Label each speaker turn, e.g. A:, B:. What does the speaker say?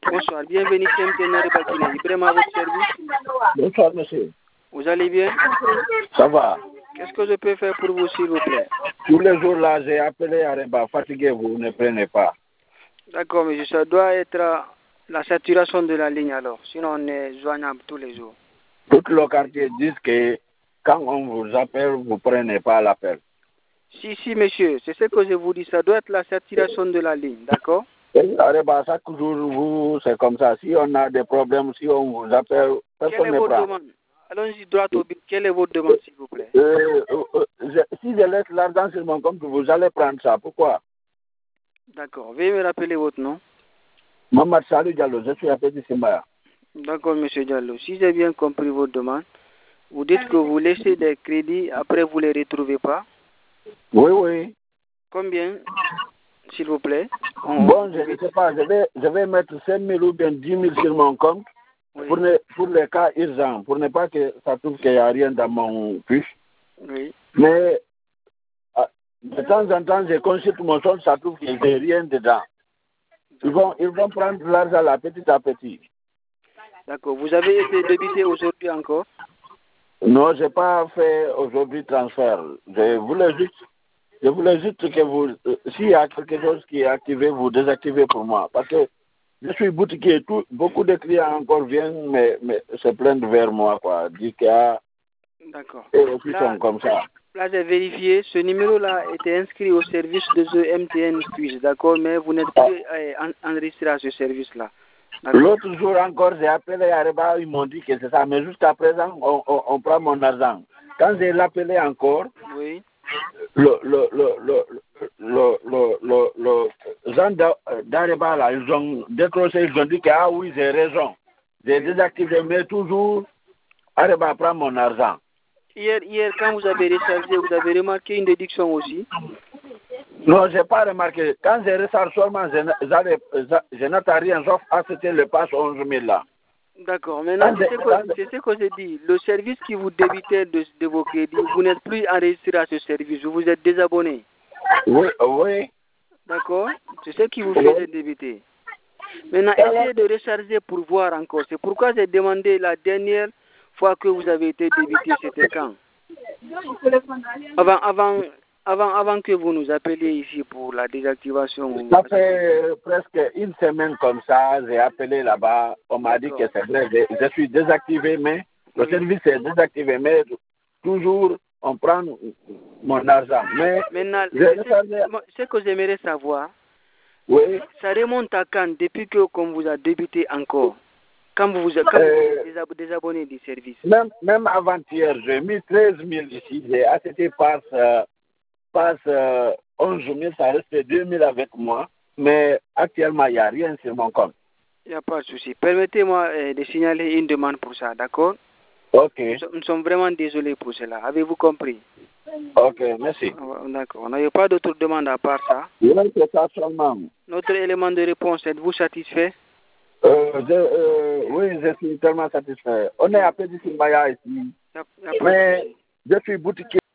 A: Bonsoir, bienvenue chez MTN Bakine. Ibrahim à votre service.
B: Bonsoir, monsieur.
A: Vous allez bien?
B: Ça va.
A: Qu'est-ce que je peux faire pour vous, s'il vous plaît?
B: Tous les jours là, j'ai appelé Areba, fatigué, vous ne prenez pas.
A: D'accord, monsieur, ça doit être la saturation de la ligne alors. Sinon, on est joignable tous les jours.
B: Tout le quartier dit que quand on vous appelle, vous ne prenez pas l'appel.
A: Si, monsieur, c'est ce que je vous dis. Ça doit être la saturation de la ligne, d'accord?
B: Areba, chaque jour, vous, c'est comme ça. Si on a des problèmes, si on vous appelle, personne ne prend.
A: Quelle est votre demande? Allons-y droit au but. Quelle est votre demande, s'il vous plaît?
B: Si je laisse l'argent sur mon compte, vous allez prendre ça. Pourquoi?
A: D'accord. Veuillez me rappeler votre nom.
B: Maman Salou Diallo, je suis à Petit Simbaya.
A: D'accord, monsieur Diallo. Si j'ai bien compris votre demande, vous dites que vous laissez des crédits, après vous ne les retrouvez pas.
B: Oui, oui.
A: Combien, s'il vous plaît?
B: Bon, je ne sais pas. Je vais mettre 5 000 ou bien 10 000 sur mon compte
A: Oui.
B: pour les cas urgents, pour ne pas que ça trouve qu'il n'y a rien dans mon fiche.
A: Oui.
B: Mais de temps en temps, je consulte mon compte, ça trouve qu'il n'y a rien dedans. Ils vont prendre l'argent là, petit à petit.
A: D'accord. Vous avez été débité aujourd'hui encore?
B: Non, je n'ai pas fait aujourd'hui transfert. Je voulais juste que vous, s'il y a quelque chose qui est activé, vous désactivez pour moi. Parce que je suis boutiquier, beaucoup de clients encore viennent se plaindre vers moi, quoi. Dire qu'il y a
A: D'accord.
B: et aussi sont comme ça.
A: Là, j'ai vérifié. Ce numéro-là était inscrit au service de ce MTN Quiz, d'accord? Mais vous n'êtes plus enregistré à ce service-là.
B: L'autre jour encore, j'ai appelé Areba, ils m'ont dit que c'est ça. Mais jusqu'à présent, on prend mon argent. Quand j'ai l'appelé encore,
A: oui.
B: le gens d'Areba, là, ils ont décroché, ils ont dit que, ah oui, j'ai raison. J'ai désactivé, mais toujours, Areba prend mon argent.
A: Hier, quand vous avez rechargé, vous avez remarqué une déduction aussi?
B: Non, je n'ai pas remarqué. Quand je recharge seulement, je n'attends rien, sauf acheter le pass 11 000 là.
A: D'accord. Maintenant, c'est ce que j'ai dit. Le service qui vous débitait de vos crédits, vous n'êtes plus enregistré à ce service. Vous êtes désabonné.
B: Oui, oui.
A: D'accord. C'est ce qui vous faisait débiter. Maintenant, essayez de recharger pour voir encore. C'est pourquoi j'ai demandé la dernière fois que vous avez été débité, c'était quand? Avant que vous nous appeliez ici pour la désactivation.
B: Ça fait presque une semaine comme ça, j'ai appelé là-bas, on m'a dit que c'est vrai, je suis désactivé, mais le service est désactivé, mais toujours on prend mon argent. Mais
A: maintenant, ce que j'aimerais savoir,
B: oui.
A: Ça remonte à quand, depuis qu'on vous a débuté encore, quand vous êtes désabonné du service?
B: Même avant-hier, j'ai mis 13 000 ici, j'ai acheté passe 11 000, ça reste 2 000 avec moi, mais actuellement, il n'y a rien sur mon compte.
A: Il n'y a pas de souci. Permettez-moi de signaler une demande pour ça, d'accord?
B: Ok.
A: Nous sommes vraiment désolés pour cela. Avez-vous compris?
B: Ok, merci.
A: D'accord. On n'avait pas d'autres demandes à part ça.
B: Oui, c'est ça seulement.
A: Notre élément de réponse, êtes-vous satisfait?
B: Oui, je suis tellement satisfait. On est à Petit Simbaya ici, mais je suis boutiquier.